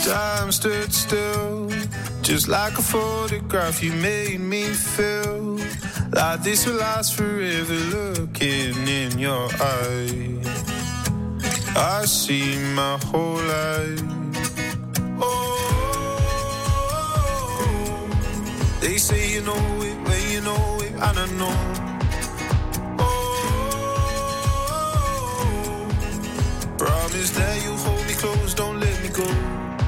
Time stood still, just like a photograph. You made me feel like this will last forever. Looking in your eyes, I see my whole life. Oh, they say you know it when you know it, and I know. Oh, promise that you'll hold me close, don't let me go.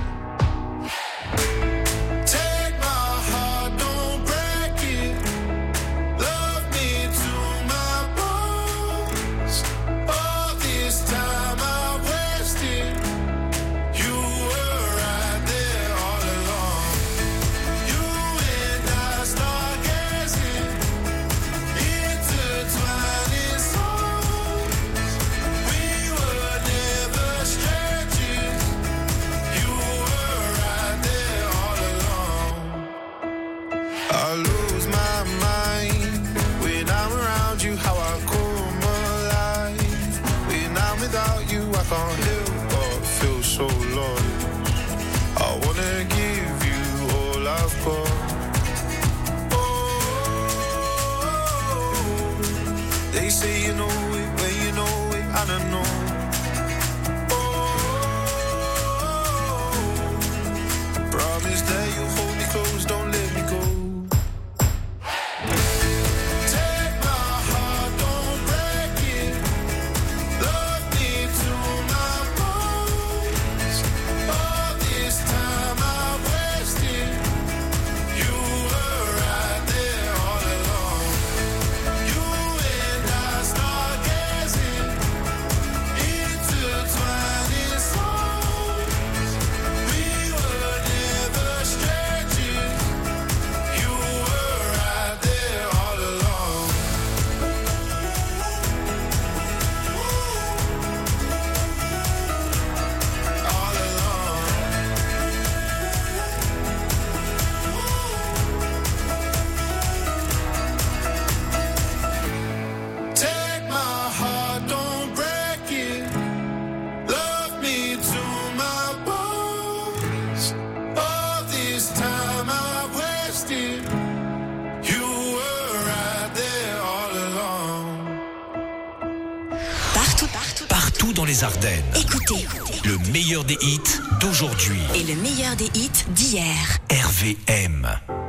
Les Ardennes. Écoutez, le meilleur des hits d'aujourd'hui et le meilleur des hits d'hier. RVM.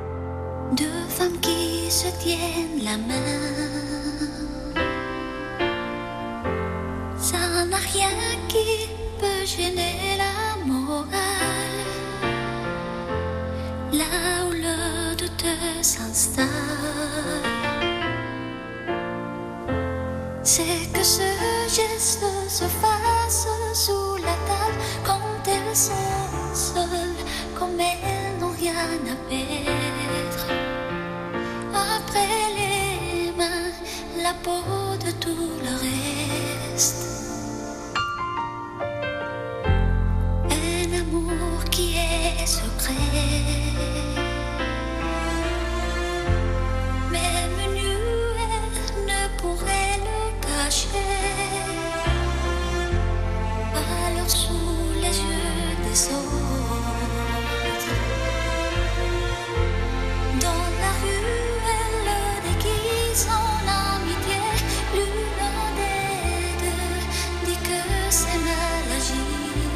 Deux femmes qui se tiennent la main, ça n'a rien qui peut gêner la morale. Là où le doute s'installe, c'est que ce geste se fasse sous la table quand elles sont seules, comme elles n'ont rien à perdre. Après les mains, la peau de tout le reste. Un amour qui est secret, même nuée ne pourrait le cacher. Alors sous les yeux des autres, dans la rue elle le déguise en amitié. L'une des deux dit que c'est mal agir,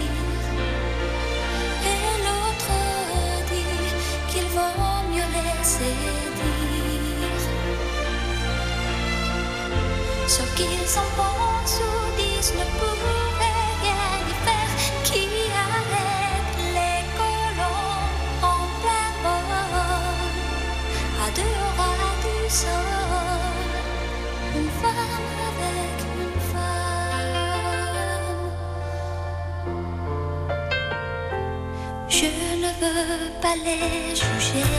et l'autre dit qu'il vaut mieux laisser dire ce qu'ils en pensent ou disent ne pourrait rien y faire. Qui arrête les colons en plein vol, à deux ras du sol, une femme avec une femme. Je ne veux pas les juger,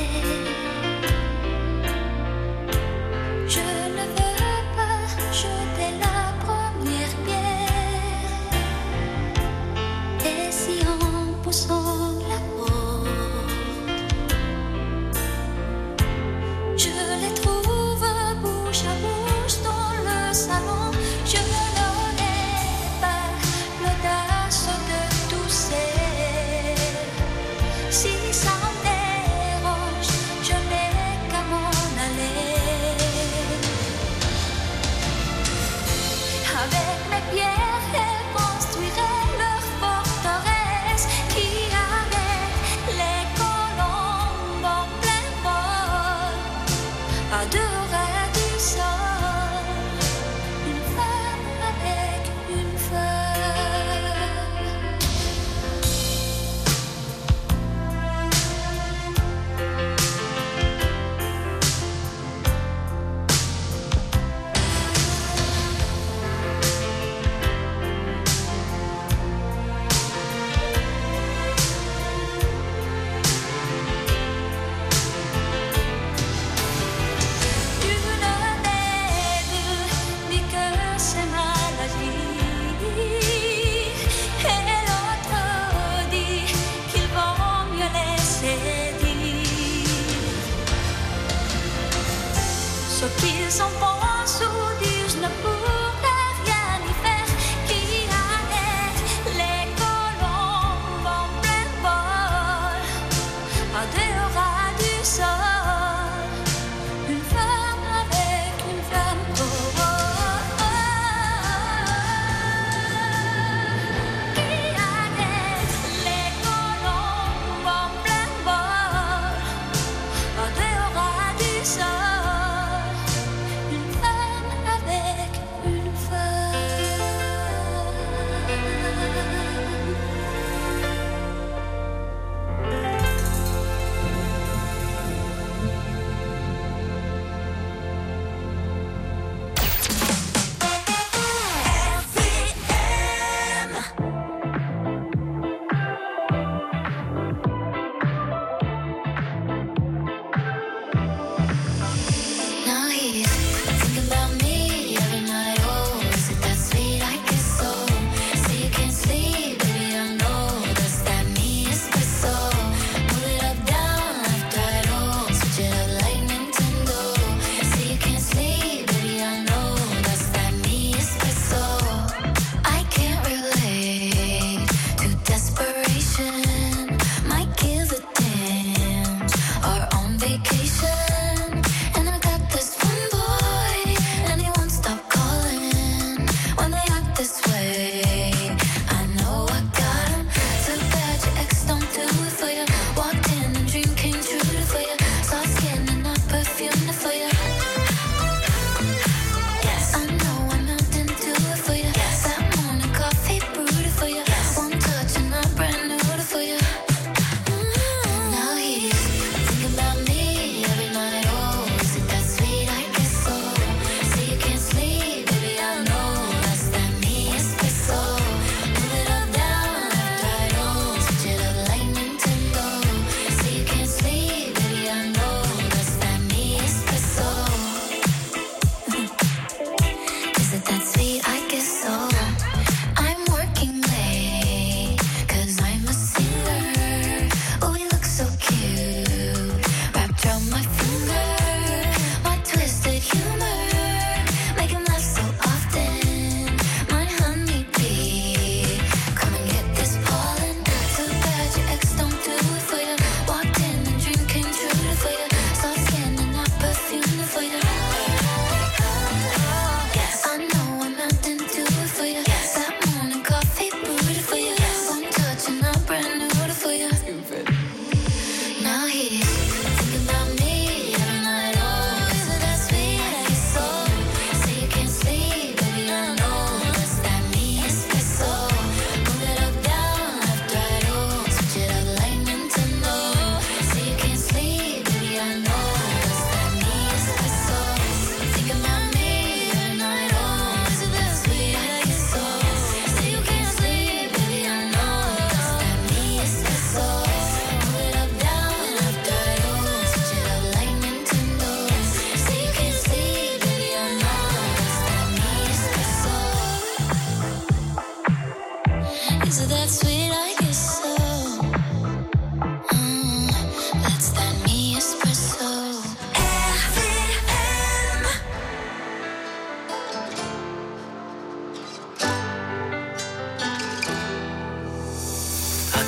je ne veux pas jeter la première pierre. Et si en poussant la porte, je les trouve bouche à bouche dans le salon, je n'aurai pas l'audace de tousser. pierre, elles construiraient leur forteresse qui arrête les colombes en plein vol. À 2 rais du sol, une femme avec une feuille. Ce qu'ils en pensent ou disent ne pourraient rien y faire, qui arrête les colombes en plein vol. À 2 rais du sol, une femme avec une femme. Oh, oh, oh. Qui arrête les colombes en plein vol. À 2 rais du sol.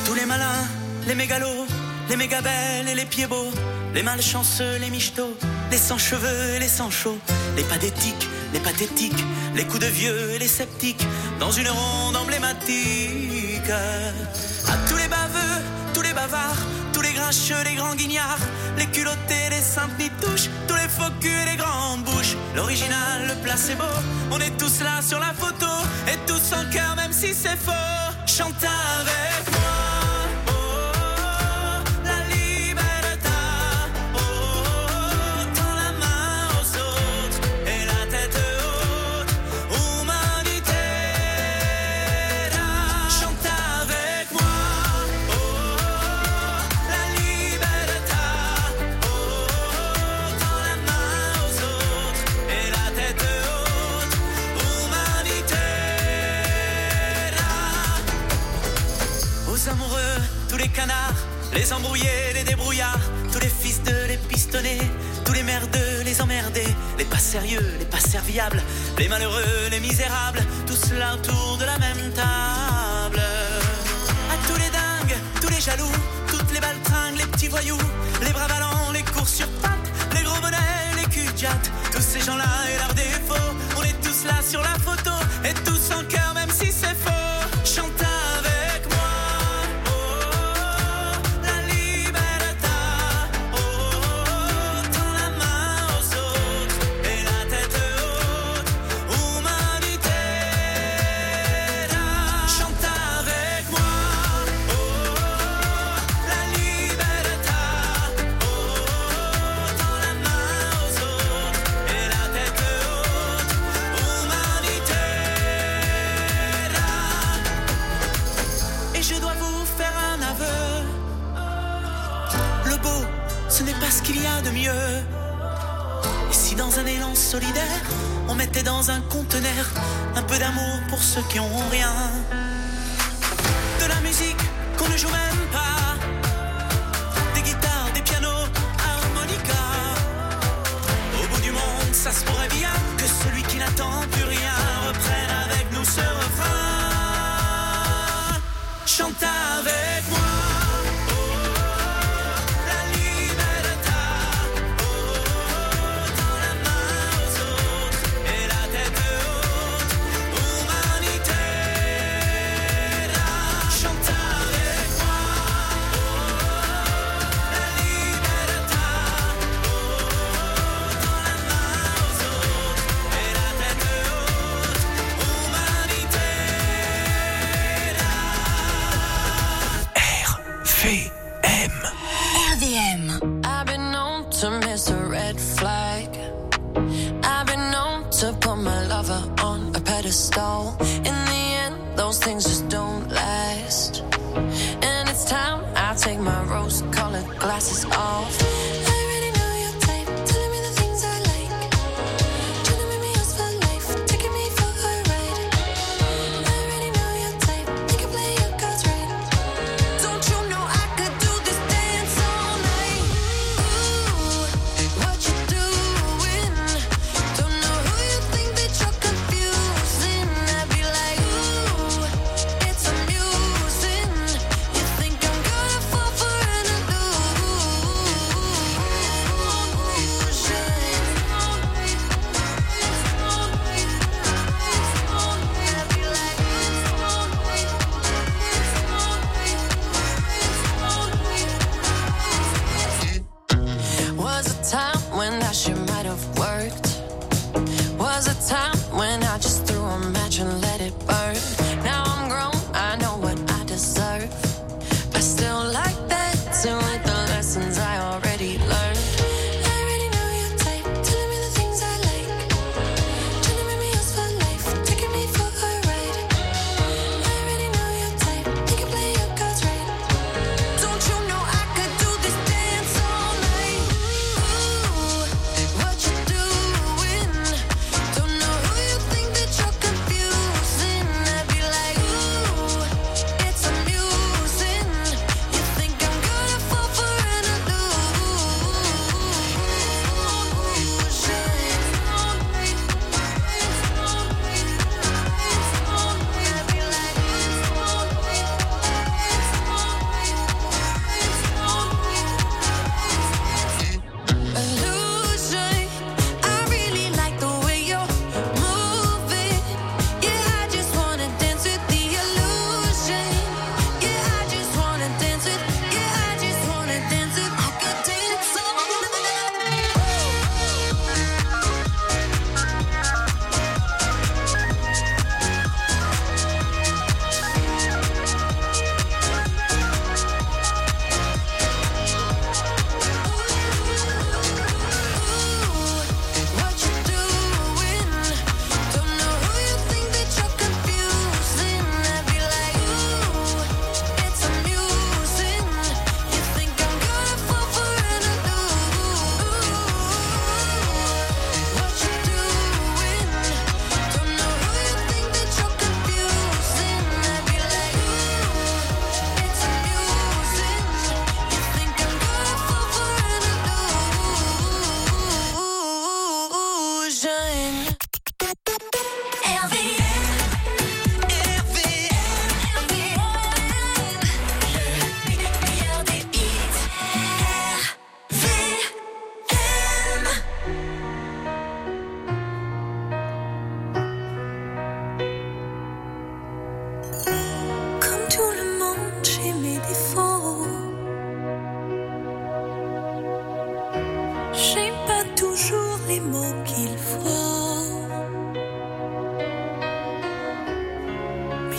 Les mégalos, les mégabelles et les pieds beaux, les malchanceux, les michetots, les sans cheveux et les sans chauds, les pathétiques, les pathétiques, les coups de vieux et les sceptiques, dans une ronde emblématique. À tous les baveux, tous les bavards, tous les grincheux, les grands guignards, les culottés, les saintes nitouches, tous les faux culs et les grandes bouches, l'original, le placebo, on est tous là sur la photo, et tous en cœur même si c'est faux. Chante avec moi. Les embrouillés, les débrouillards, tous les fils de les pistonnés, tous les merdeux, les emmerdés, les pas sérieux, les pas serviables, les malheureux, les misérables, tous là autour de la même table. À tous les dingues, tous les jaloux, toutes les baltringues, les petits voyous, les bras ballants, les courses sur pattes, les gros bonnets, les culs-jattes, tous ces gens-là et leurs défauts, on est tous là sur la photo, et tous en cœur même si c'est faux. Chante avec moi. Ce qu'il y a de mieux. Et si dans un élan solidaire on mettait dans un conteneur un peu d'amour pour ceux qui ont rien, de la musique qu'on ne joue même pas, des guitares, des pianos, harmonica. Au bout du monde ça se pourrait bien que celui qui n'attend plus rien reprenne avec nous ce refrain. Chante avec moi. In the end, those things just don't last. And it's time I take my rose-colored glasses off. Don't know who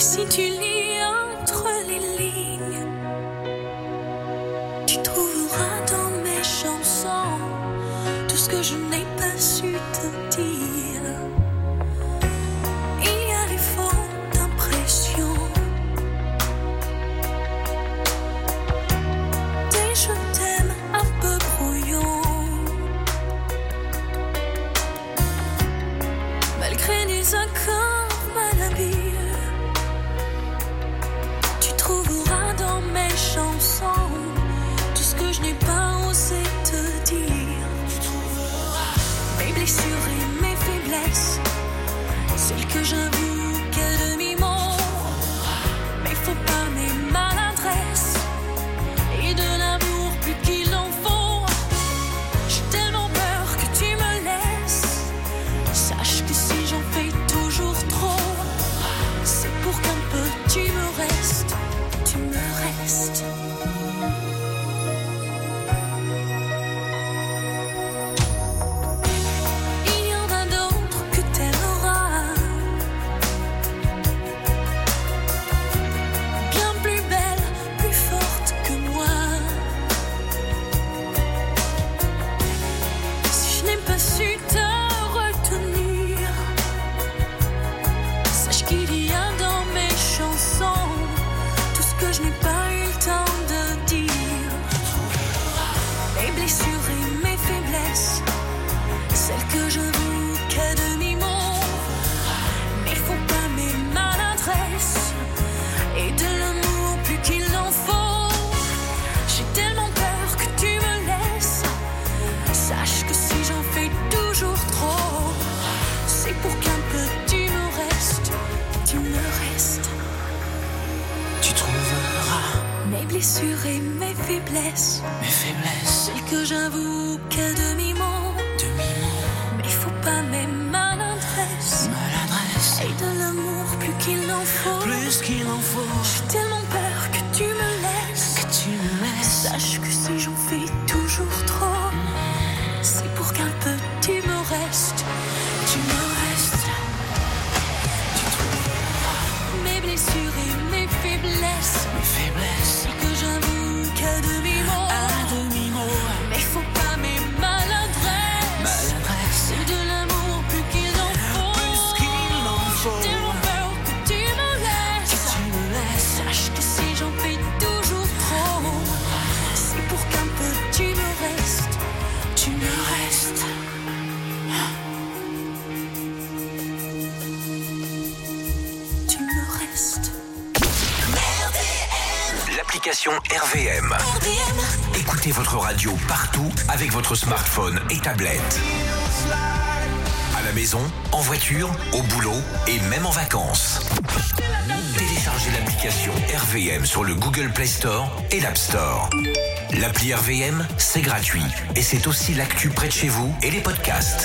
si tu lis entre les lignes, tu trouveras dans mes chansons tout ce que je n'ai pas su te dire. Il y a les fautes d'impression, des je t'aime un peu brouillons, malgré des accords malhabiles. Tu trouveras dans mes chansons tout ce que je n'ai pas osé te dire. Tu trouveras mes blessures et mes faiblesses, celles que j'avoue qu'à demi-mot, mes faux pas, mes maladresses, et de l'amour plus qu'il en faut. J'ai tellement peur que tu me laisses. Sache que si j'en fais toujours trop, c'est pour qu'un peu tu me restes, tu me restes. Il y en a d'autres que t'aimeras, bien plus belles, plus fortes que moi. Si je n'ai pas su te retenir, sache qu'il y a dans mes chansons tout ce que je n'ai pas eu le temps de dire. Mes blessures et mes faiblesses, celles que je voue qu'à demi-mot, mes faux pas, mes maladresses, et de l'amour plus qu'il en faut. J'ai tellement peur que tu me laisses. Sache que si j'en fais toujours trop, c'est pour qu'un peu tu me restes, tu me restes. Tu trouveras Mes blessures et mes faiblesses, celles que j'avoue qu'à demi-mot, mes faux pas, mes maladresses, et de l'amour plus qu'il en faut. J'ai tellement peur que tu me laisses. Sache que si j'en fais toujours trop, c'est pour qu'un peu tu me restes, tu me restes. Tu trouveras mes blessures et mes faiblesses, celles que j'avoue qu'à demi-mot, mes faux pas, mes maladresses, et de l'amour plus qu'il en faut. J'ai tellement peur que tu me laisses. Sache que si j'en fais toujours trop, c'est pour qu'un peu tu me restes, tu me restes. Tu me restes. L'application RVM. Écoutez votre radio partout avec votre smartphone et tablette. À la maison, en voiture, au boulot et même en vacances. Téléchargez l'application RVM sur le Google Play Store et l'App Store. L'appli RVM, c'est gratuit et c'est aussi l'actu près de chez vous et les podcasts.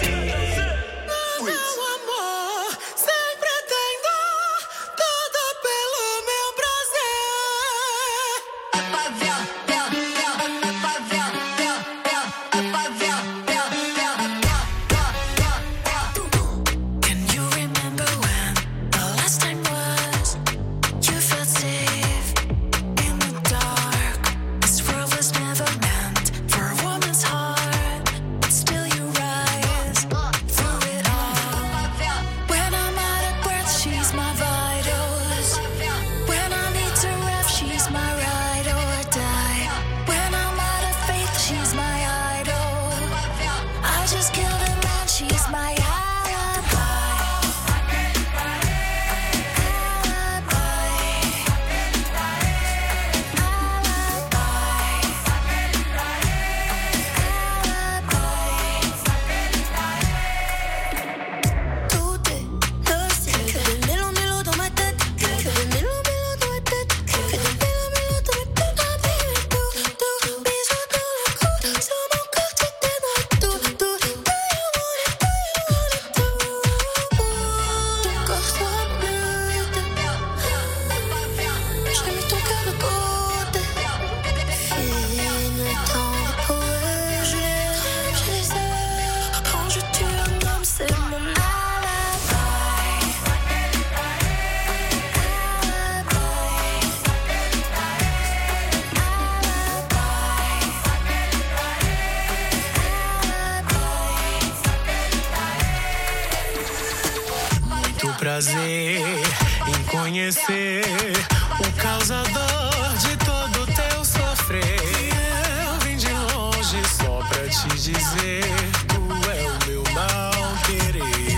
Can you remember when the last time was you felt safe in the dark? This world was never meant for a woman's heart, but still you rise. prazer em conhecer o causador de todo teu sofrer. Eu vim de longe só pra te dizer, tu é o meu mal querer.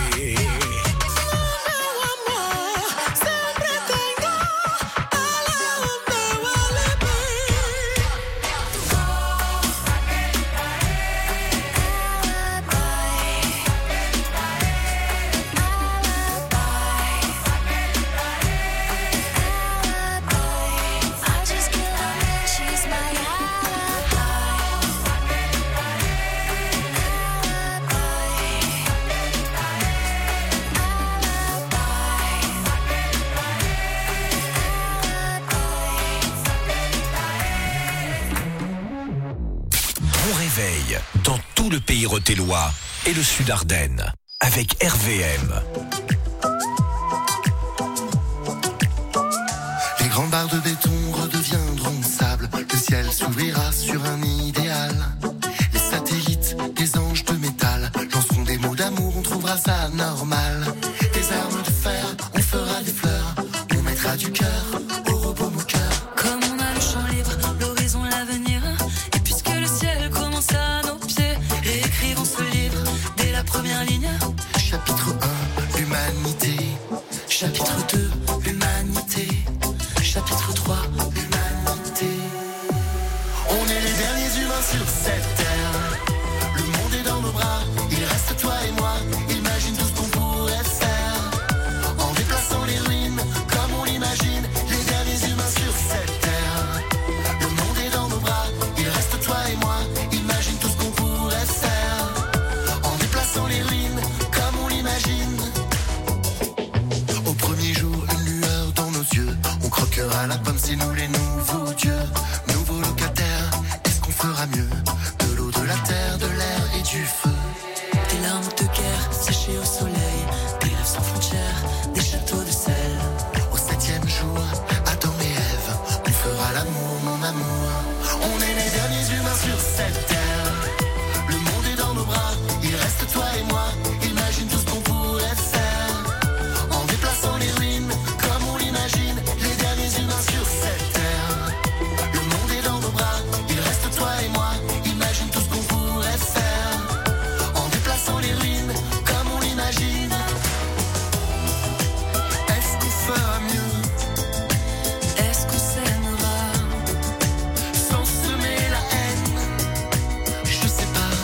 Dans tout le pays rothellois et le sud Ardennes, avec RVM. Les grandes barres de béton redeviendront sable. Le ciel s'ouvrira sur un idéal. Les satellites, des anges de métal, lanceront des mots d'amour, on trouvera ça normal. Des armes de fer, on fera des fleurs, on mettra du cœur au robot moqueur. Comme on a le champ libre, l'horizon, l'avenir. Et puisque le ciel commence à nos pieds, réécrivons ce livre dès la première ligne. Chapitre 1, l'humanité. Chapitre 2, l'humanité. Chapitre 3, l'humanité. On est les derniers humains sur cette terre. Le monde est dans nos bras, il reste toi et moi. Imagine tout ce qu'on pourrait faire en déplaçant les ruines comme on l'imagine. Les derniers humains sur cette terre. Le monde est dans nos bras, il reste toi et moi. Imagine tout ce qu'on pourrait faire en déplaçant les ruines comme on l'imagine. Au premier jour, une lueur dans nos yeux. On croquera la pomme, c'est nous les nouveaux dieux. Nouveaux locataires, est-ce qu'on fera mieux? De l'eau, de la terre, de l'air et du feu. Des larmes de guerre séchées au soleil, des rêves sans frontières, des châteaux de sel. Au 7e jour, Adam et Ève, on fera l'amour, mon amour. On est les derniers humains sur cette terre. Le monde est dans nos bras, il reste toi et moi. Imagine tout ce qu'on pourrait faire en déplaçant les ruines comme on l'imagine. Les derniers humains sur cette terre. Le monde est dans nos bras, il reste toi et moi. Imagine tout ce qu'on pourrait faire en déplaçant les ruines comme on l'imagine. Est-ce qu'on fera mieux? Est-ce qu'on s'aimera Sans semer la haine, je sais pas.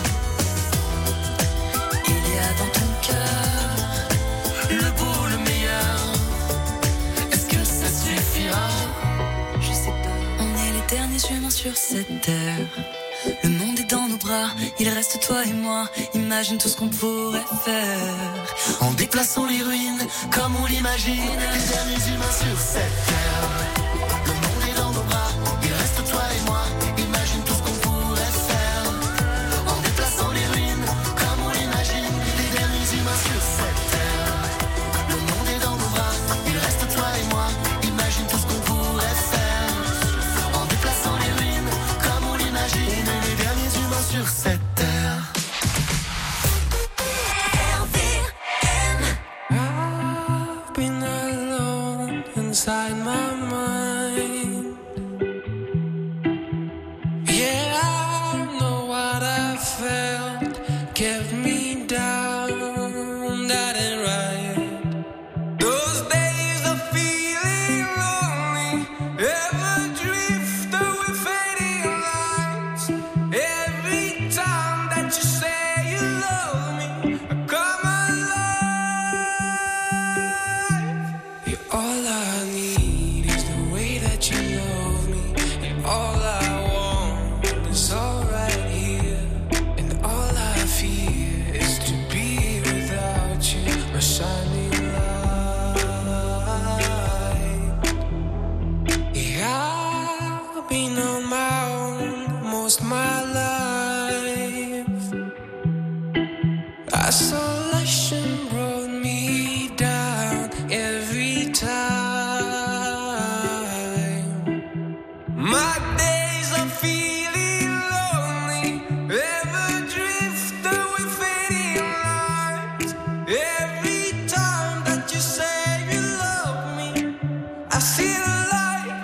Il y a dans ton cœur Le beau, le meilleur, est-ce que ça suffira? je sais pas. On est les derniers humains sur cette terre. Le monde est dans nos bras, il reste toi et moi. Imagine tout ce qu'on pourrait faire En déplaçant les ruines comme on l'imagine. Les derniers humains sur cette terre. Le monde est dans nos bras, il reste toi et moi. Imagine tout ce qu'on pourrait faire en déplaçant les ruines comme on l'imagine. Les derniers humains sur cette terre. Le monde est dans nos bras, il reste toi et moi. Imagine tout ce qu'on pourrait faire en déplaçant les ruines comme on l'imagine. On est les derniers humains sur cette terre. I've been alone inside my mind. Yeah, I know what I felt kept me down. That ain't right. Those days of feeling lonely, ever drift away fading lights. Every time that you say you love me, I come alive. You're all I need is the way that you I see the light.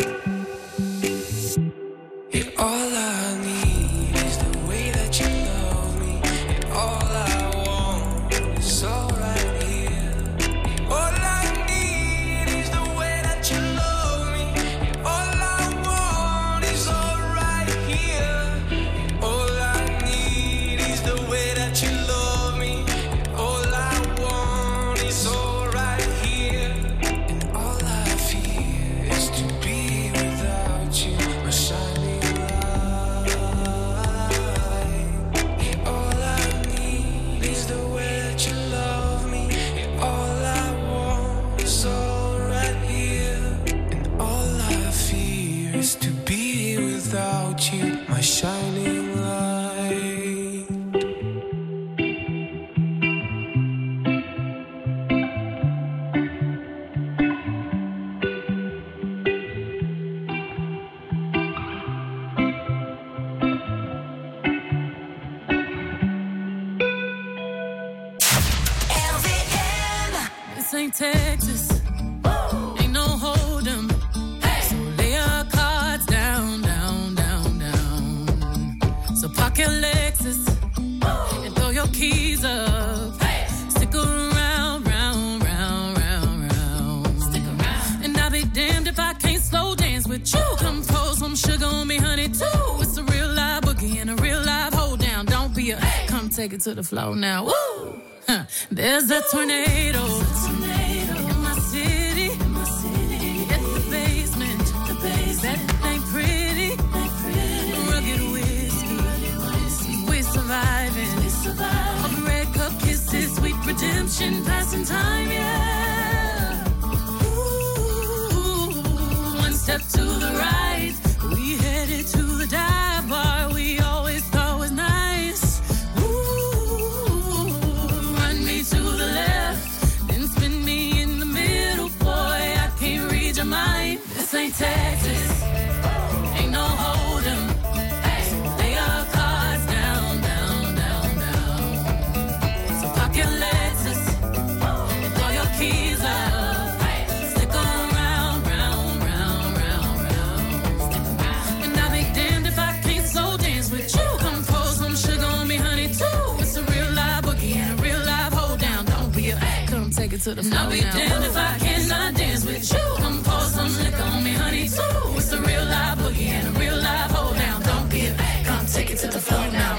And all I need is the way that you love me. And all I want is all right here. All I need is the way that you love me. And all I want is all right here. All I need is the way that you love me. And all I want is all right here. And all I fear is to be without you, my shining light. And all I need is the way that you love me. And all I want is all right here. And all I fear is to be without you, my shining light. This ain't Texas. Ain't no hold'em. So lay your cards down, down, down, down. So park your Lexus and throw your keys up. Stick around, round, round, round, round. Stick around. And I'll be damned if I can't slow dance with you. Come pour some sugar on me, honey, too. It's a real live boogie and a real live hold down. Don't be a come take it to the floor now. Woo! Huh. There's a tornado in my city. At the basement. That ain't pretty. Rugged whiskey. We're surviving. All the red cup kisses, sweet redemption, passing time, yeah. Ooh, one step to the right. We headed to the dive bar we always thought was nice. Run me to the left, then spin me in the middle, boy. I can't read your mind. This ain't Texas, ain't no hold'em. Lay your cards down, down, down, down. So park your Lexus and throw your keys up. Stick around, round, round, round, round. And I'll be damned if I can't slow dance with you. Come pour some sugar on me, honey, too. It's a real live boogie and a real live hold down. Don't be a come take it to the floor. I'll be damned if I cannot dance with you. Come pour some liquor on me, honey, too. It's a real live boogie and a real live hold down. Don't be a come take it to the floor now.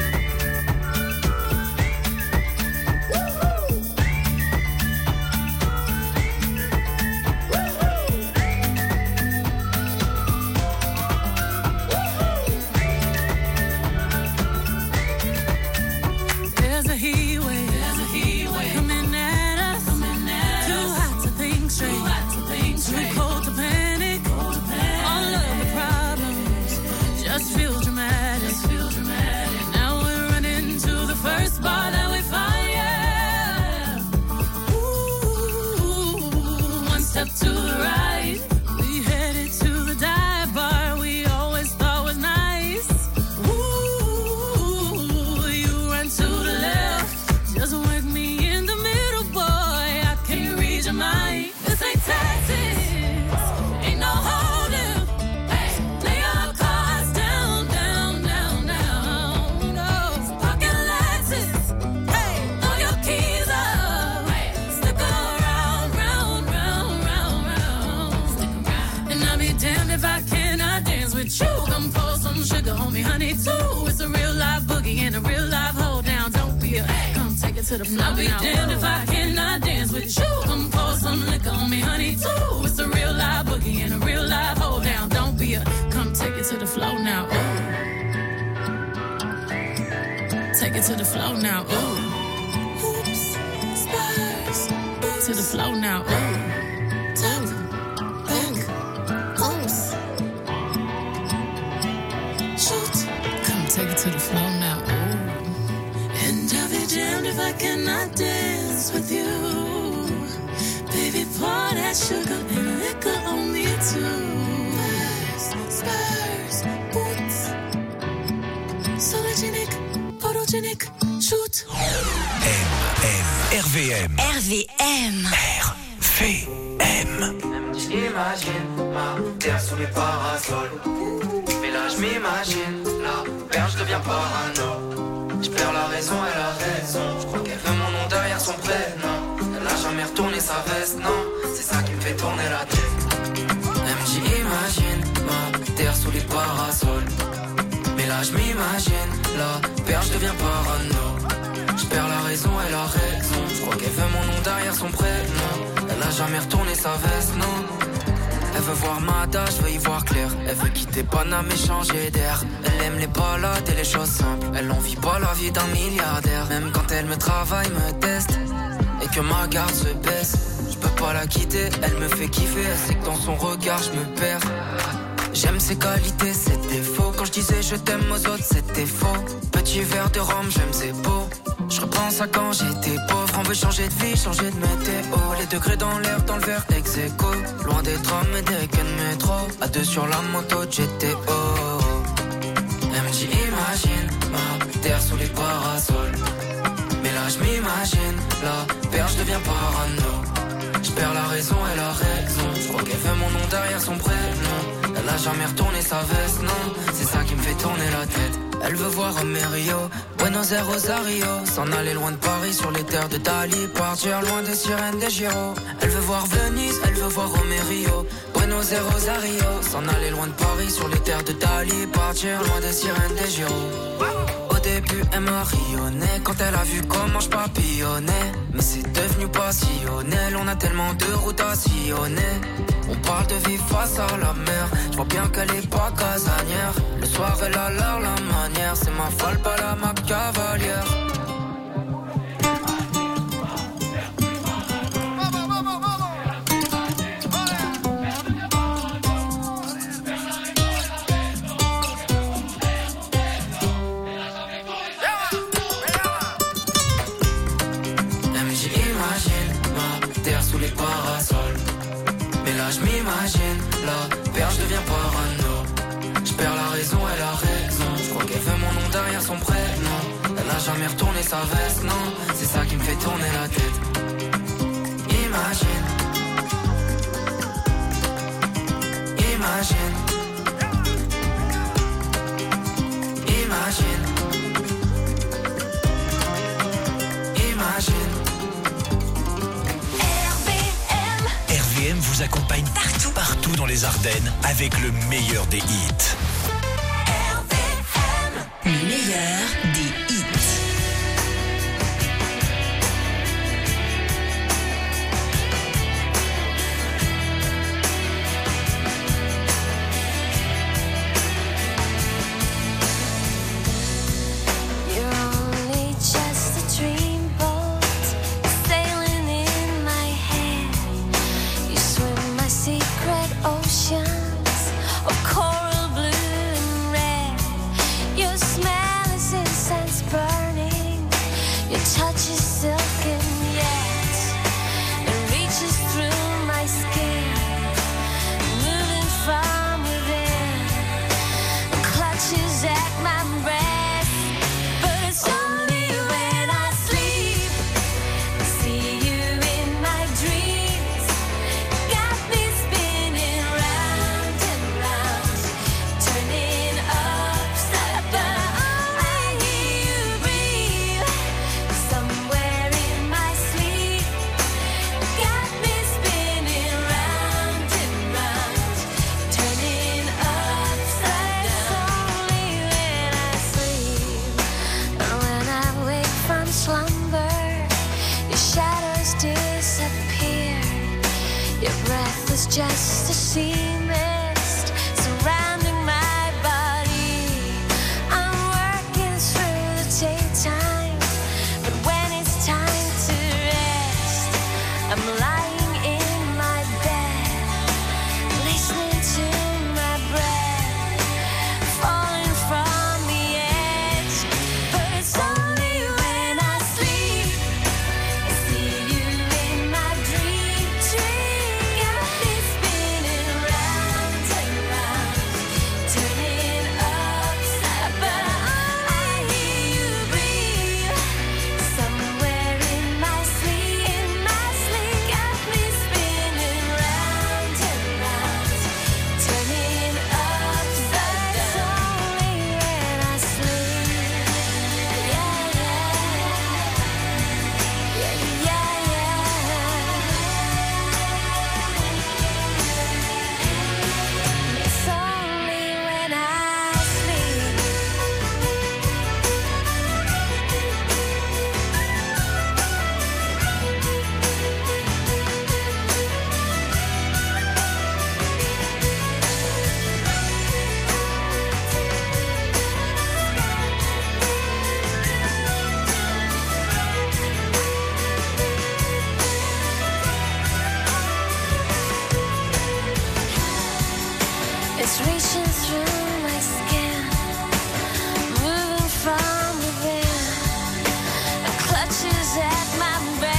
There's a heat wave coming at us. Too hot to think straight. Too cold to panic. All of the problems just feel dramatic. Now we're running to the first bar that we find, yeah. Ooh, one step to the right. We headed to the dive bar we always thought was nice. Ooh, you run to the left, just work me in the middle, boy. I can't read your mind. This ain't Texas, ain't no hold'em. Lay your cards down, down, down, down. No, park your Lexus, throw your keys up. Stick around, round, round, round, round. And I'll be damned if I cannot dance with you. Come pour some sugar on me, honey, too. It's a real live boogie and a real live hold down. Don't be a come take it to the floor. I'll be damned if I cannot dance with you. Come pour some liquor on me, honey, too. It's a real live boogie and a real live hold down. Don't be a come take it to the floor now. Ooh. Take it to the floor now. Ooh. Hoops, spurs, to the floor now. Ooh. Tuck, back, hoops. Shoot, come take it to the floor now. Ooh. And I'll be damned if I cannot dance with you. Baby, pour that sugar and liquor on me too. Spurs, boots. Sologenic, photogenic, shoot. RVM. RVM. RVM. j'imagine ma terre sous les parasols. Mais là je m'imagine la perche devient parano. Je perds la raison, elle a raison. Je crois qu'elle veut mon nom derrière son prénom. Elle a jamais retourné sa veste, non. C'est ça qui me fait tourner la tête. Elle me dit imagine ma terre sous les parasols. Mais là je m'imagine la perche devient parano. Je perds la raison, elle a raison. Je crois qu'elle veut mon nom derrière son prénom. Elle a jamais retourné sa veste, non. Elle veut voir Mada, je veux y voir clair. Elle veut quitter Paname et changer d'air. Elle aime les balades et les choses simples. Elle en vit pas la vie d'un milliardaire. Même quand elle me travaille, me teste et que ma garde se baisse, je peux pas la quitter, elle me fait kiffer. Elle sait que dans son regard je me perds. J'aime ses qualités, ses défauts. Quand je disais je t'aime aux autres, c'était faux. Petit verre de rhum, j'aime ses beaux. Je repense à quand j'étais pauvre. On veut changer de vie, changer de météo. Les degrés dans l'air, dans le verre ex-écho. Loin des trams et des quais de métro. À deux sur la moto de GTO. Elle me dit imagine ma terre sous les parasols. Mais là je m'imagine la perche devient parano. Je perds la raison, elle a raison. Je crois qu'elle veut mon nom derrière son prénom. Elle a jamais retourné sa veste, non. C'est ça qui me fait tourner la tête. Elle veut voir Amerio, Buenos Aires, Rosario. S'en aller loin de Paris sur les terres de Dali. Partir loin des sirènes des Giro. Elle veut voir Venise, elle veut voir Amerio, Buenos Aires, Rosario. S'en aller loin de Paris sur les terres de Dali. Partir loin des sirènes des Giro. Au début elle m'a rayonné quand elle a vu comment je papillonnais. Mais c'est devenu passionnel, on a tellement de routes à sillonner. On parle de vivre face à la mer. Je vois bien qu'elle est pas casanière. Le soir elle a l'air la manière. C'est ma folle, pas la ma cavalière. Je m'imagine, la perche devient parano. Je perds la raison, elle a raison. Je crois qu'elle veut mon nom derrière son prénom. Elle a jamais retourné sa veste, non. C'est ça qui me fait tourner la tête. Imagine. Imagine. Imagine. Imagine. RVM vous accompagne partout dans les Ardennes avec le meilleur des hits. RVM, le meilleur des hits. Just a sea mist surrounding my body. I'm working through the daytime, but when it's time to rest, I'm lying in my bed, listening to my breath, falling from the edge. But it's only when I sleep, I see you in my dream. Got me spinning round. It's reaching through my skin, moving from within. It clutches at my brain.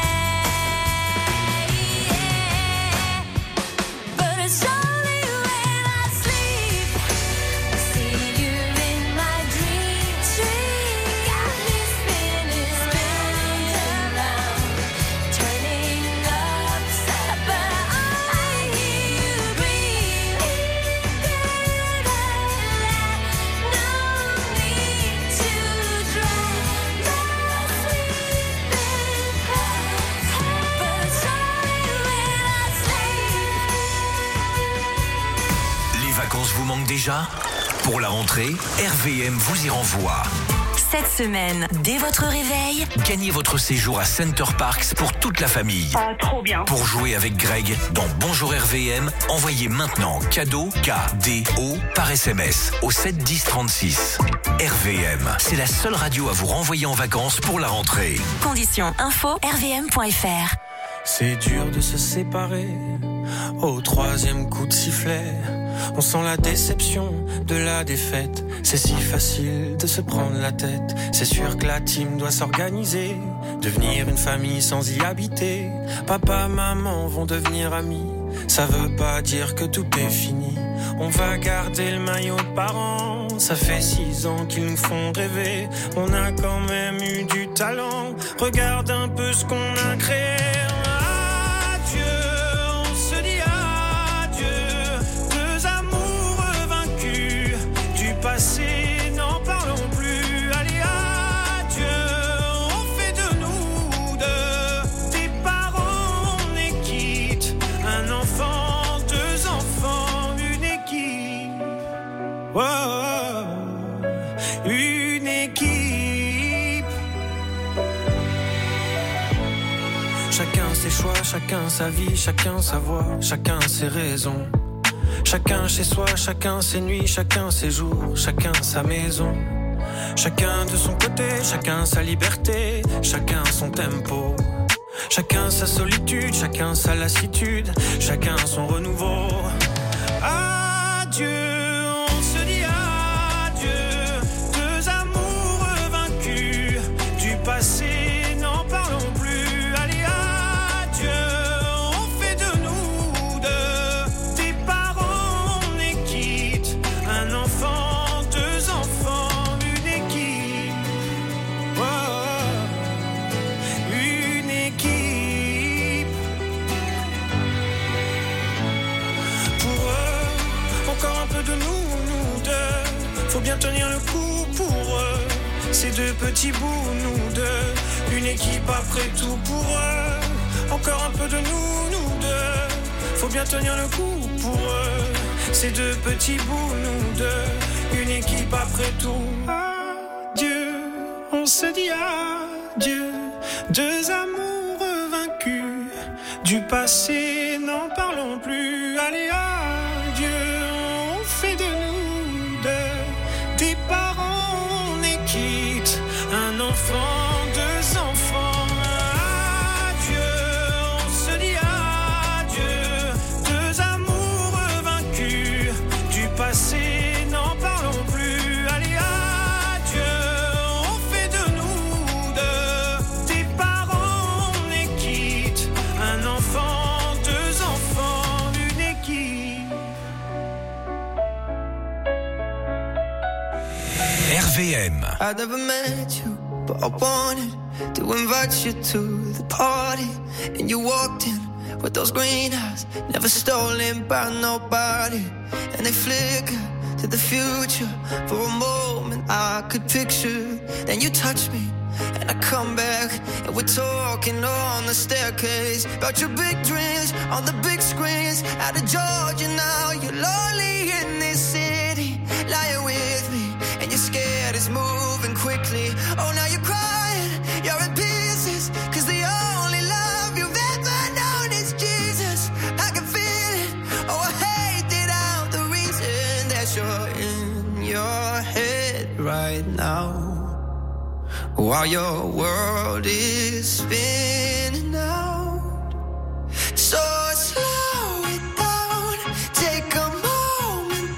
But it's only when I sleep I see you in my dreams. Got me spinning around, turning upside. But I hear you breathe. No need to drown my sleeping past. But it's only when I sleep. Les vacances vous manquent déjà? Pour la rentrée, RVM vous y renvoie. Cette semaine, dès votre réveil, Gagnez votre séjour à Center Parcs pour toute la famille. Ah, trop bien. Pour jouer avec Greg dans Bonjour RVM, envoyez maintenant cadeau KDO par SMS au 7 10 36. RVM, c'est la seule radio à vous renvoyer en vacances pour la rentrée. conditions info rvm.fr. C'est dur de se séparer au troisième coup de sifflet. On sent la déception de la défaite. C'est si facile de se prendre la tête. C'est sûr que la team doit s'organiser, devenir une famille sans y habiter. Papa, maman vont devenir amis. Ça veut pas dire que tout est fini. On va garder le maillot de parents. Ça fait 6 ans qu'ils nous font rêver. On a quand même eu du talent. Regarde un peu ce qu'on a créé. Adieu, on se dit adieu. Deux amoureux vaincus. Du passé, n'en parlons plus. Allez, adieu, on fait de nous deux des parents, on est quitte. Un enfant, deux enfants, une équipe. Oh, une équipe. Chacun ses choix, chacun sa vie, chacun sa voix, chacun ses raisons. Chacun chez soi, chacun ses nuits, chacun ses jours, chacun sa maison. Chacun de son côté, chacun sa liberté, chacun son tempo. Chacun sa solitude, chacun sa lassitude, chacun son renouveau. Adieu, on se dit adieu. Deux amoureux vaincus. Du passé, n'en parlons plus. Allez, adieu, on fait de nous deux des parents, on est quitte. Un enfant, deux enfants, une équipe. Oh, une équipe. Pour eux, encore un peu de nous deux. Faut bien tenir le coup pour eux. Ces deux petits bouts, nous deux. Une équipe après tout pour eux. Encore un peu de nous deux. Faut bien tenir le coup pour eux. Ces deux petits bouts, nous deux. Une équipe après tout. Adieu, on se dit adieu. Deux amoureux vaincus. Du passé, n'en parlons plus. Allez, adieu, on fait de nous deux des parents, on est quitte. Un enfant, deux enfants. Adieu, on se dit adieu. Deux amoureux vaincus. Du passé, n'en parlons plus. Allez, adieu, on fait de nous deux des parents, on est quitte. Un enfant, deux enfants, une équipe. RVM. I never met you, but I wanted to invite you to the party. And you walked in with those green eyes, never stolen by nobody. And they flicker to the future. For a moment I could picture. Then you touch me and I come back, and we're talking on the staircase about your big dreams on the big screens. Out of Georgia now, you're lonely in this city, lying with me, and you're scared it's moving quickly. Oh, now you're crying, you're in pieces, 'cause the only love you've ever known is Jesus. I can feel it, oh, I hate it out, the reason that you're in your head right now, while your world is spinning out. So slow it down, take a moment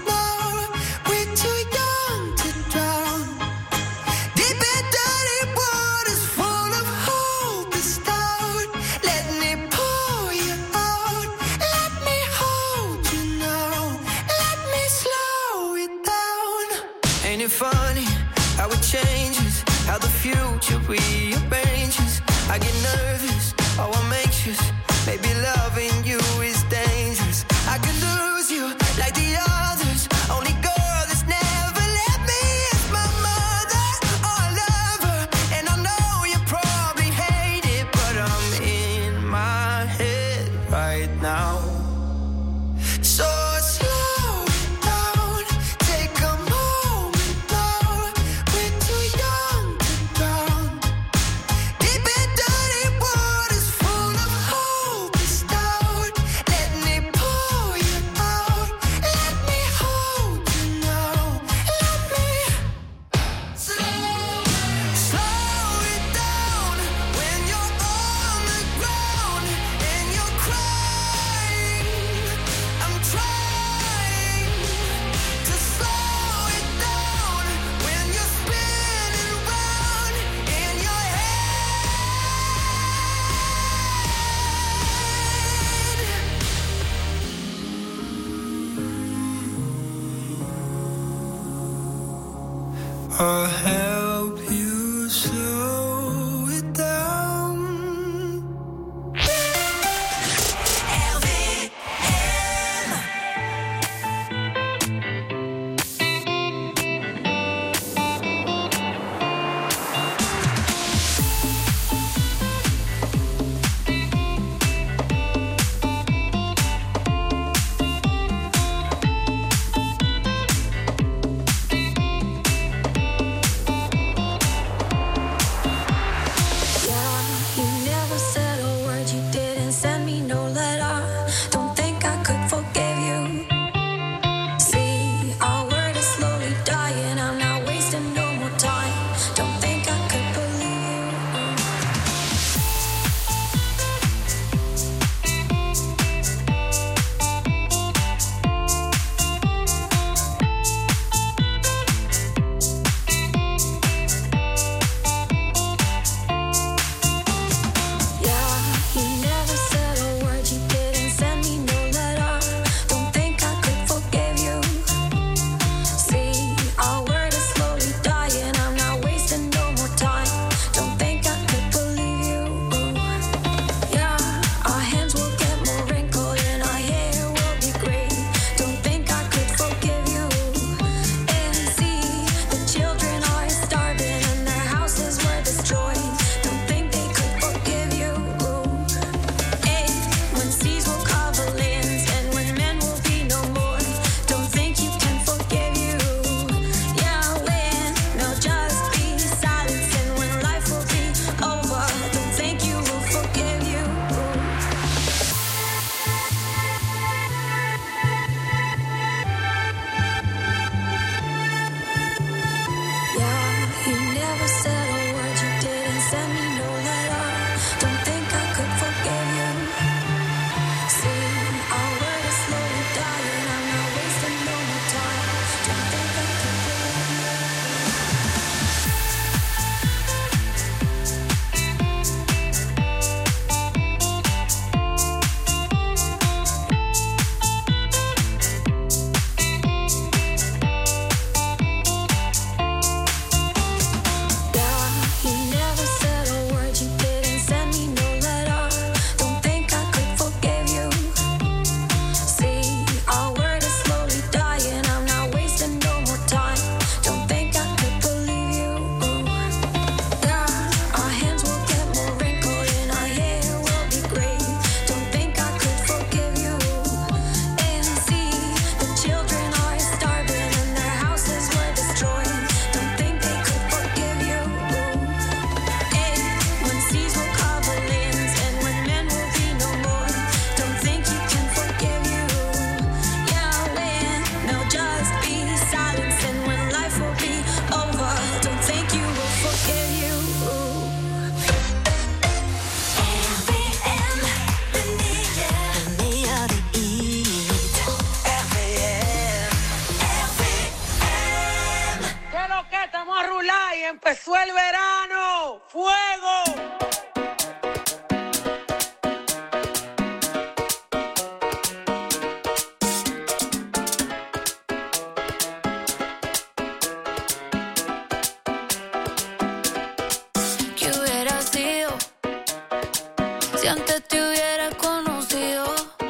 future rearranges. I get nervous, oh I'm anxious. Maybe loving you is dangerous. I could lose you like the others. Only girl that's never let me is my mother or lover. And I know you probably hate it, but I'm in my head right now. So slow down, take a moment now. We're too young to drown. Deep in dirty waters full of hope is down. Let me pull you out. Let me hold you now. Let me slow it down when you're on the ground and you're crying. I'm trying to slow it down when you're spinning round in your head. I'll help you slow it down. You never said a word, you didn't send me no letter. Don't think I could forgive you. See, our word is slowly dying. I'm not wasting no more time. Don't think I could believe you never said a word, you didn't send me no letter. Don't think I could forgive you. See, our word is slowly dying. I'm not wasting no more time. Don't think I could believe you. Yeah, our hands will get more wrinkled and our hair will be gray. Don't think I could forgive you. And see, the children are starving and their houses were destroyed. Don't think they could forgive you. When seas will cover lands and when men will be no more. Don't think you can forgive you. Yeah, when there'll just be silence and when life will be over. Don't think you will forgive you. You never said a word, you didn't send me no letter. Don't think I could forgive you. See, our word is slowly dying. I'm not wasting no more time. Don't think I could believe you. You never said a word, you didn't send me no letter. Don't think I could forgive you. See, our word is slowly dying. I'm not wasting no more time. Don't think I could believe you. Our hands will get more wrinkled and our hair will be gray. Don't think I could forgive you. And see, the children are starving and their houses were destroyed. Don't think they could forgive you. When seas will cover lands and when men will be no more. Don't think you can forgive you. Yeah, when there'll just be silence and when life will be over. Don't think you will forgive you. ¿Qué es lo que? Estamos a rular y empezó el verano. ¡Fuego! Si antes te hubiera conocido,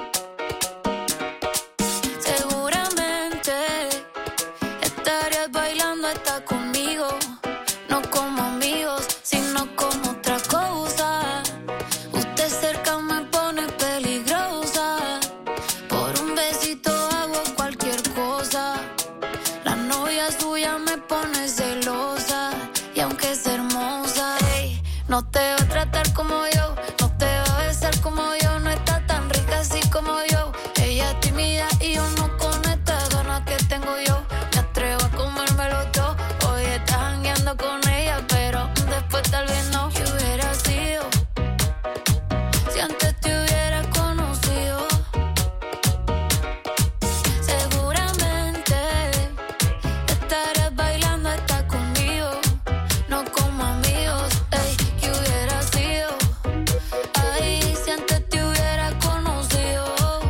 seguramente estarías bailando hasta conmigo. No como amigos, sino como otra cosa. Usted cerca me pone peligrosa. Por un besito hago cualquier cosa. La novia suya me pone celosa. Y aunque es hermosa, ey, no te va a tratar como yo, no te va a besar como yo, no está tan rica así como yo. Ella es tímida y yo no con estas ganas que tengo yo. Me atrevo a comérmelo todo. Hoy estás jangueando con ella, pero después tal vez no. ¿Qué hubiera sido si antes te hubiera conocido? Seguramente estarías bailando hasta conmigo. No como amigos, ey, ¿qué hubiera sido? Ay, si antes te hubiera conocido.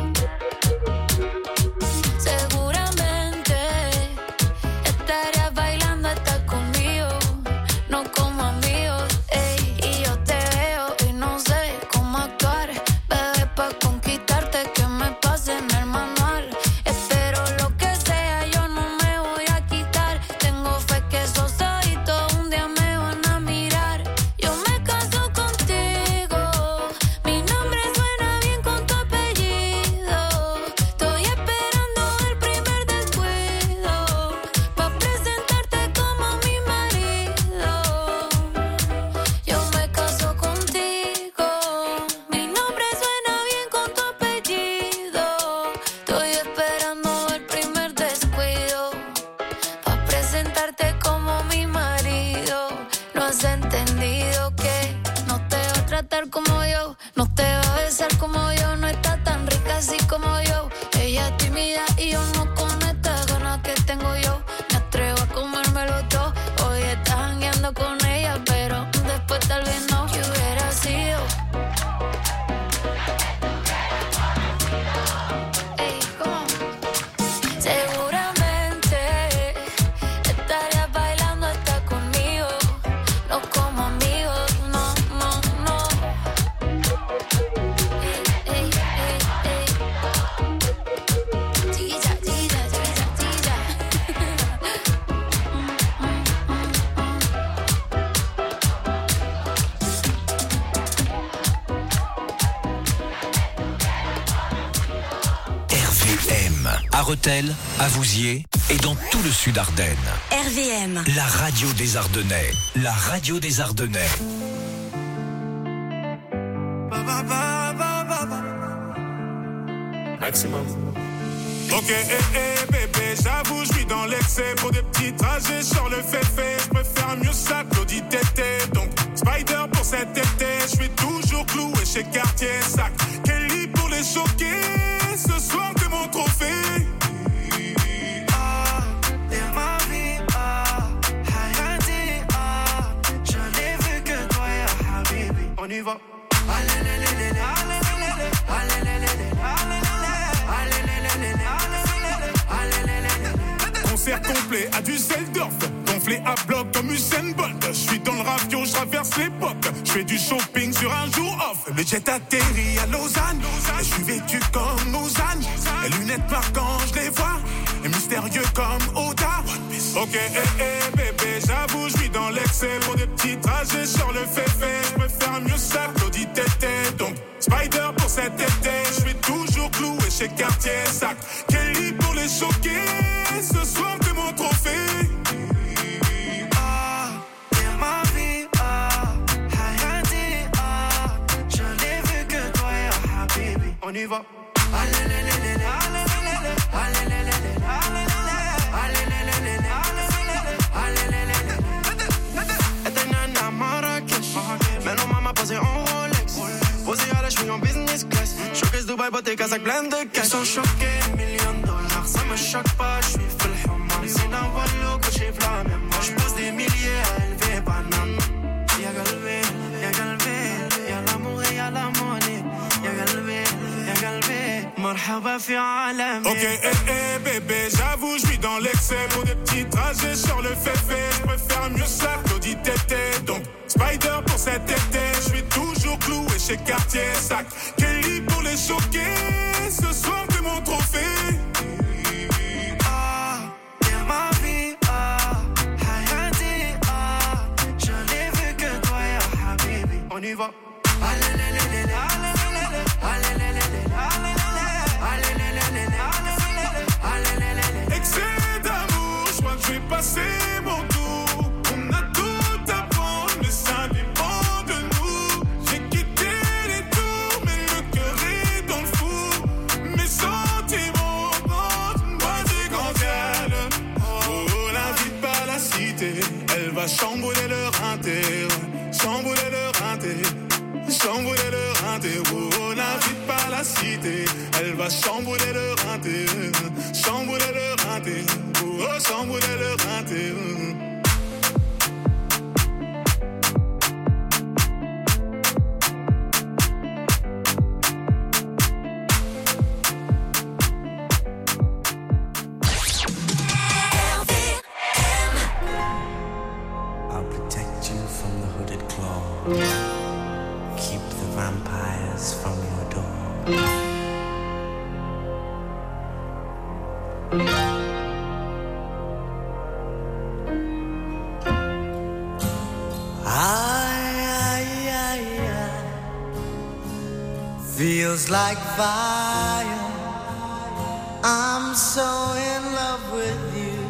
Seguramente estarías bailando hasta conmigo. No como amigos, ey, y yo te veo y no sé cómo actuar. Bebé, pa' conquistarte que me pase en el manual. Espero lo que sea, yo no me voy a quitar. Tengo fe que esos ojitos un día me van a mirar. Yo me caso contigo, mi nombre suena bien con tu apellido. Estoy esperando el primer descuido pa' presentarte como mi marido. Yo me caso contigo, mi nombre suena bien con tu apellido. Estoy esperando el primer descuido pa' presentarte como mi marido. No has entendido que no te va a tratar como yo, no te va a besar como yo, no está tan rica así como yo. Ella es tímida y yo no con estas ganas que tengo yo. Me atrevo a comérmelo todo. Hoy estás jangueando con ella, pero después tal vez no. ¿Qué hubiera sido? Ey, ¿cómo? Seguramente estarías bailando hasta conmigo. No como amigos, no, no, no. Ey, ey, ey, ey. Chiquilla, chiquilla, chiquilla, chiquilla. RVM, à Rethel, à Vouziers et dans tout le sud Ardennes. RVM. La radio des Ardennais. La radio des Ardennais. Maximum. Ok, bébé, j'avoue, je suis dans l'excès. Pour des petits trajets, sur le fait, je préfère mieux ça, Claudie Tété. Donc, Spider pour cet été, je suis toujours cloué chez Cartier Sac. Kelly pour les choquer, ce soir t'es mon trophée. T'es ma vie, Hayati, je n'ai vu que toi, ya Habibi. On y va. Concert complet à Düsseldorf, gonflé à bloc comme Usain Bolt. Je suis dans le ravio, je traverse l'époque. Je fais du shopping sur un jour off. Le jet atterrit à Lausanne. Et je suis vêtu comme Lausanne. Les lunettes noires quand je les vois. Et mystérieux comme Oda. Ok, bébé, j'avoue, je suis dans l'excès. Pour des petits trajets sur le fait, je préfère mieux ça, Claudie Tété. Donc, Spider pour cet été, je suis toujours cloué chez Cartier Sac. Kelly pour les choquer, ce soir t'es mon trophée. T'es ma vie, Hayati, je n'ai vu que toi, ya Habibi. On y va. Hypothèque à plein de cash. Ils sont choqués, millions de dollars. Ça me choque pas, je suis full human. C'est un wallo que j'ai flammé. Moi je pose des milliers à élever banane. Y'a galvé, y'a l'amour et y'a la monnaie. Y'a galvé, حبة في عالمي. Ok, bébé, j'avoue, je vis dans l'excès. Pour des petits trajets sur le féfé, je préfère mieux ça qu'Audi Tété. Donc, Spider pour cet été, je suis toujours cloué chez Cartier. Sac Kelly pour les choquer. Ce soir, t'es mon trophée. T'es ma vie, Hayati, je n'ai vu que toi, ya Habibi. On y va. Excès d'amour, je crois que je vais passer mon tour. On a tout à prendre, mais ça dépend de nous. J'ai quitté les tours, mais le cœur est dans le four. Mes sentiments prennent une boîte grandiale. Oh, l'invite pas la cité, elle va chambouler leur inter. Chambouler leur inter. Chambouler leur inter. Oh, n'invite pas la cité, elle va chambouler leur inter. Chambouler leur inter. Oh, chambouler leur inter. I'll protect you from the hooded claw. Keep the vampires from your door. Feels like fire. I'm so in love with you.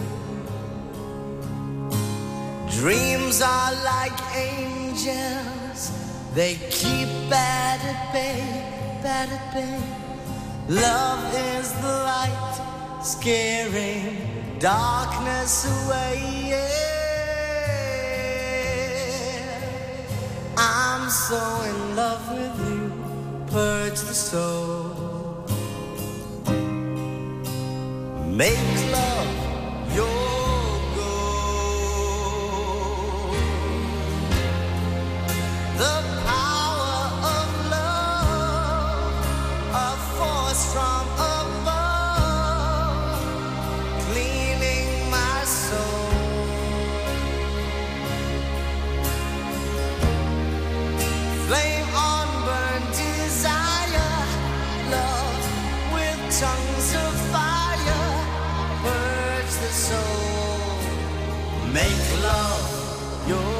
Dreams are like angels. They keep bad at bay, bad at bay. Love is the light, scaring darkness away. Yeah. I'm so in love with you. Purge the soul. Make love your goal. The power of love, a force from above, cleaning my soul. Flame on burn desire, love with tongues of fire, purge the soul, make love your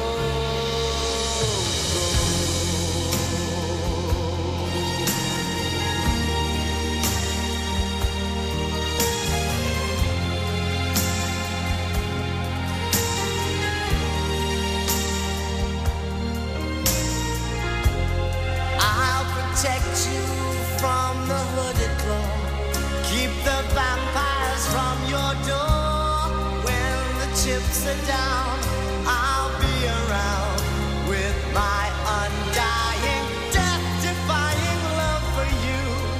protect you from the hooded claw. Keep the vampires from your door. When the chips are down, I'll be around with my undying, death-defying love for you.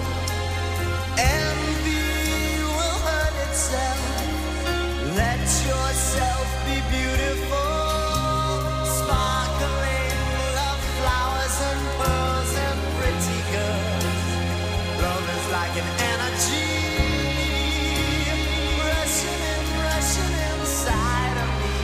Envy will hurt itself. Let yourself be beautiful. Sparkling love flowers and pearls and pretty girls. Love is like an energy rushing inside of me.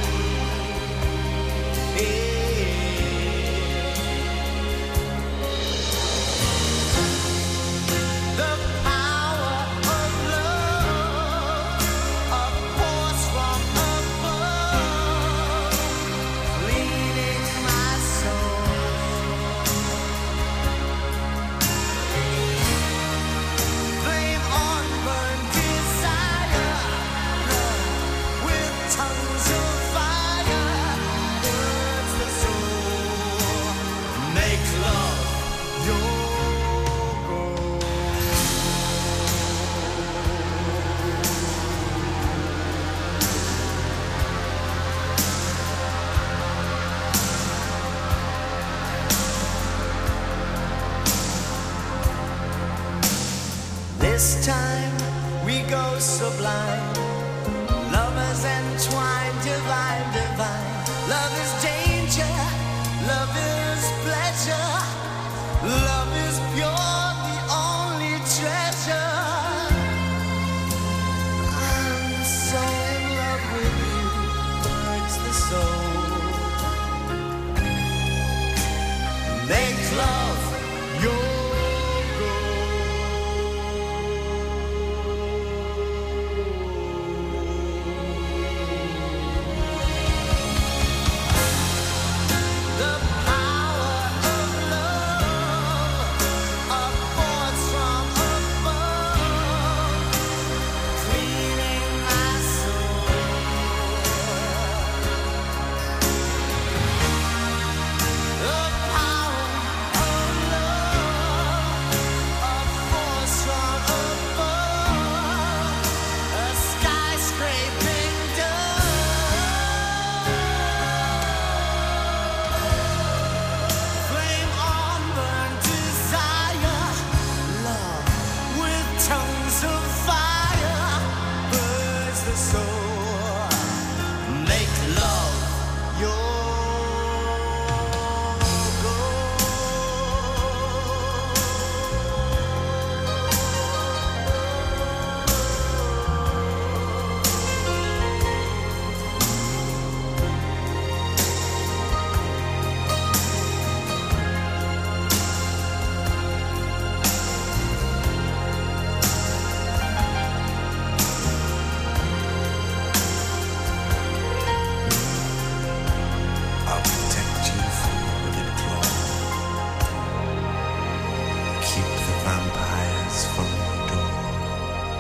The power of love, a force from above, leading my soul. Flame on burn desire, love with tongues of fire, burns the soul. Make love your goal. This time we go sublime.